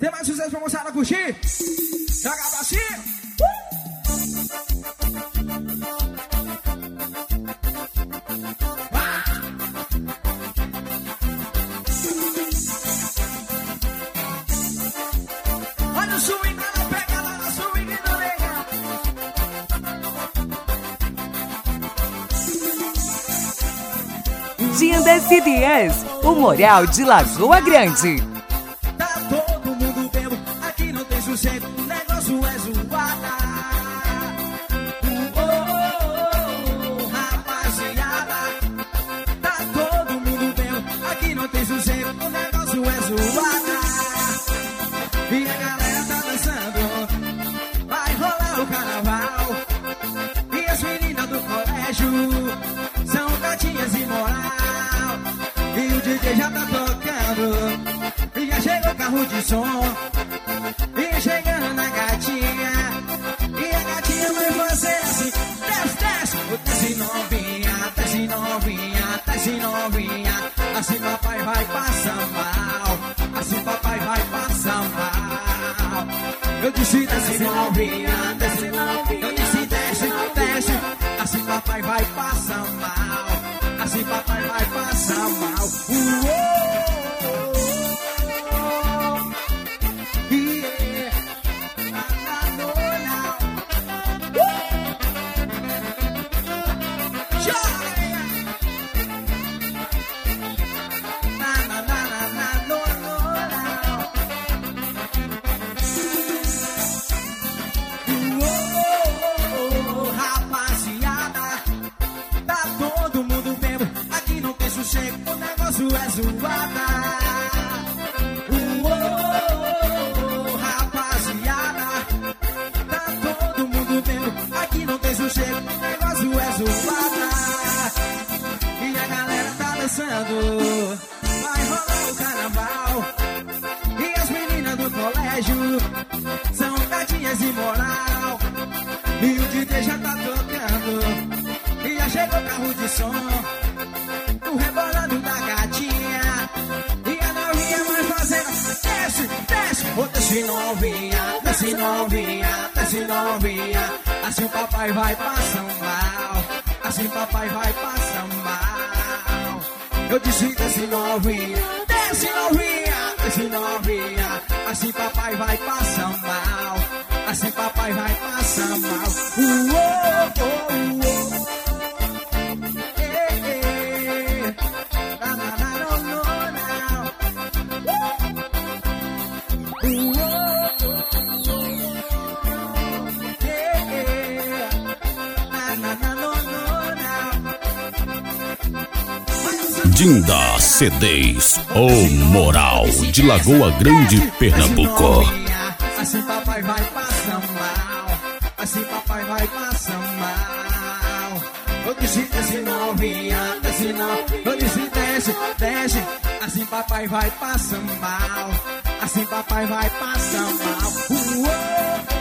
Tem mais sucesso pra moçada curtir? Joga pra cima! Olha o swing na pegada, na swing do legal. Dinda CDs, o Moral de Lagoa Grande. Tá todo mundo bebo, aqui não tem sossego, o negócio é zoada. Rapaziada, tá todo mundo bebo, aqui não tem sossego, o negócio é zoada. E a galera tá dançando, vai rolar o carnaval. E as meninas do colégio são gatinhas e moral. E o DJ já tá tocando, e já chegou o carro de som. E chegando na gatinha, e a gatinha vai fazer assim: desce, desce, desce novinha, desce novinha, desce novinha. Assim papai vai passar mal, assim papai vai passar mal. Eu disse desce novinha, desce novinha. Eu disse desce, desce, assim papai vai passar mal, assim papai vai passar mal. O negócio é zoada. Rapaziada, tá todo mundo vendo, aqui não tem sossego, o negócio é zoada. E a galera tá dançando, vai rolar o carnaval. E as meninas do colégio são gatinhas de moral. E o DJ já tá tocando, e já chegou o carro de som. O rebolando da gatinha, e a novinha vai fazendo desce, desce, oh, desce novinha, desce novinha, desce novinha. Assim o papai vai passar mal, assim o papai vai passar mal. Eu disse desce novinha, desce novinha, desce novinha. Assim papai vai passar mal, assim papai vai passar mal. Dinda CDs, o Moral de Lagoa Grande, Pernambuco. Assim papai vai passar mal, assim papai vai passar mal. Eu disse desce novinha, desce novinha. Eu disse desce, desce. Assim papai vai passar mal, assim papai vai passar mal.